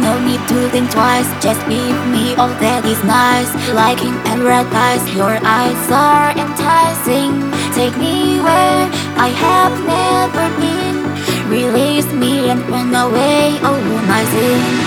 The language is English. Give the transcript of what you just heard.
no need to think twice. Just give me all that is nice. Like in paradise, your eyes are enticing. Take me where I have never been. Release me and run away, oh my sin.